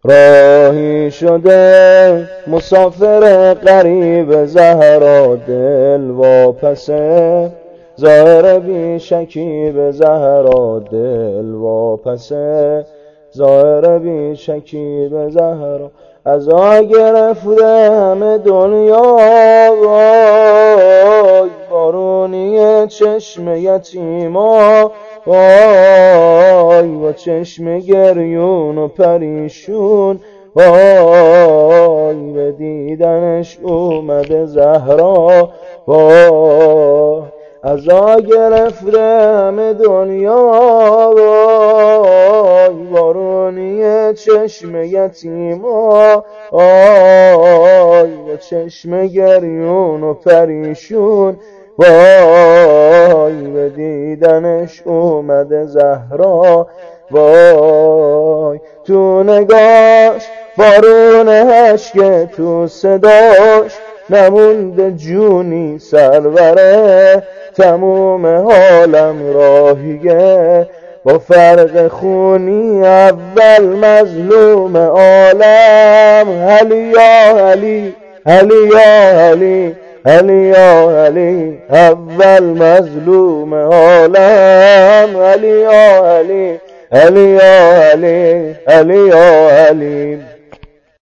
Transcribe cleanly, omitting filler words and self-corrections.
راهی شده مسافر غریب زهرا، دل واپسه ظاهر بی شکیب زهرا، دل واپسه ظاهر بی شکیب زهرا. عزا گرفته همه دنیا، وای بارونی چشم یتیما، وای با چشم گریون و پریشون، وای به دیدنش اومده زهرا، وای عزا گرفته همه دنیا، وای بارونی چشم یتیما، وای با چشم گریون و پریشون، وای به دیدنش اومده زهرا، وای تو نگاش بارون اشک، تو صداش نمونده جونی سروره، تموم حالم راهیه با فرق خونی اول مظلوم عالم. هلی یا هلی هلی یا هلی هلی یا هلی اول مظلوم عالم. هلی یا هلی هلی یا هلی هلی یا هلی